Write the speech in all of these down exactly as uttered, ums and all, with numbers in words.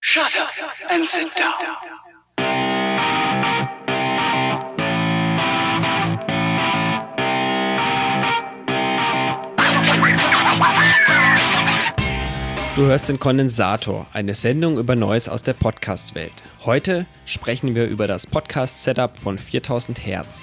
Shut up and sit down. Du hörst den Kondensator, eine Sendung über Neues aus der Podcast-Welt. Heute sprechen wir über das Podcast-Setup von viertausend Hertz.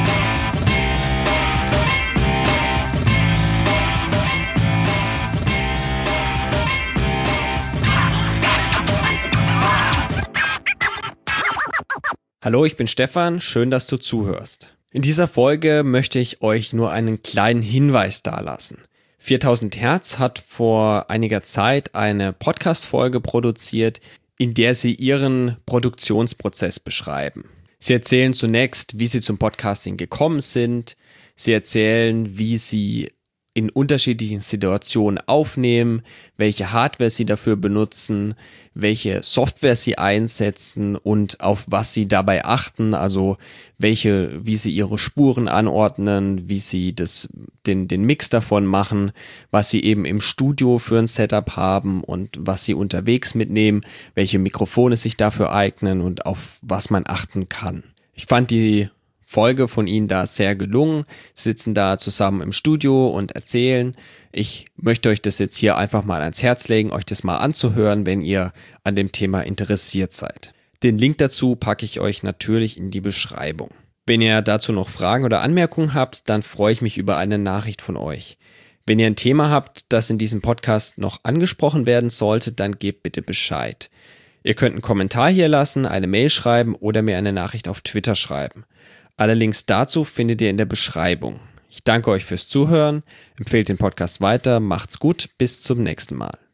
Hallo, ich bin Stefan, schön, dass du zuhörst. In dieser Folge möchte ich euch nur einen kleinen Hinweis dalassen. viertausend Hertz hat vor einiger Zeit eine Podcast-Folge produziert, in der sie ihren Produktionsprozess beschreiben. Sie erzählen zunächst, wie sie zum Podcasting gekommen sind. Sie erzählen, wie sie in unterschiedlichen Situationen aufnehmen, welche Hardware sie dafür benutzen, welche Software sie einsetzen und auf was sie dabei achten, also welche, wie sie ihre Spuren anordnen, wie sie das, den, den Mix davon machen, was sie eben im Studio für ein Setup haben und was sie unterwegs mitnehmen, welche Mikrofone sich dafür eignen und auf was man achten kann. Ich fand die Folge von ihnen da sehr gelungen, sitzen da zusammen im Studio und erzählen. Ich möchte euch das jetzt hier einfach mal ans Herz legen, euch das mal anzuhören, wenn ihr an dem Thema interessiert seid. Den Link dazu packe ich euch natürlich in die Beschreibung. Wenn ihr dazu noch Fragen oder Anmerkungen habt, dann freue ich mich über eine Nachricht von euch. Wenn ihr ein Thema habt, das in diesem Podcast noch angesprochen werden sollte, dann gebt bitte Bescheid. Ihr könnt einen Kommentar hier lassen, eine Mail schreiben oder mir eine Nachricht auf Twitter schreiben. Alle Links dazu findet ihr in der Beschreibung. Ich danke euch fürs Zuhören, empfehlt den Podcast weiter, macht's gut, bis zum nächsten Mal.